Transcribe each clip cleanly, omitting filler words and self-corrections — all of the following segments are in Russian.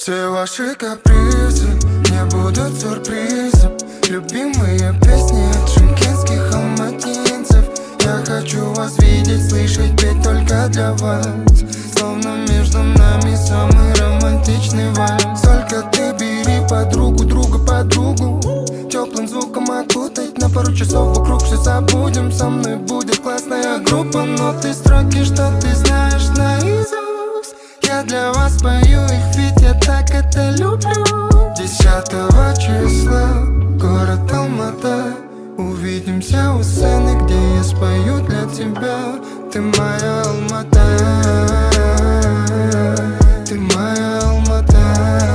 Все ваши капризы не будут сюрпризом. Любимые песни от шымкентских алматинцев. Я хочу вас видеть, слышать, петь только для вас. Словно между нами самый романтичный вальс. Только ты бери подругу, друга подругу. Теплым звуком окутать на пару часов вокруг все забудем. Со мной будет классная группа, но ты строки, что ты знаешь наизусть. Я для вас пою их, ведь я так это люблю. 10 числа, город Алмата. Увидимся у сцены, где я спою для тебя. Ты моя Алмата, ты моя Алмата.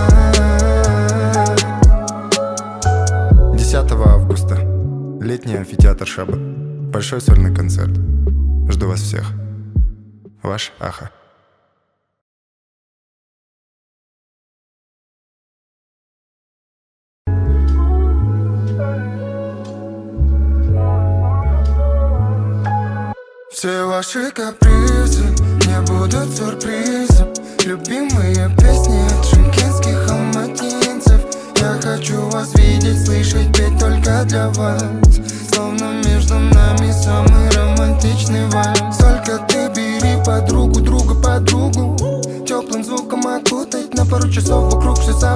10 августа, летний амфитеатр Шаббат. Большой сольный концерт. Жду вас всех. Ваш Аха. Все ваши капризы не будут сюрпризом. Любимые песни от шымкентских алматинцев. Я хочу вас видеть, слышать, петь только для вас. Словно между нами самый романтичный вальс.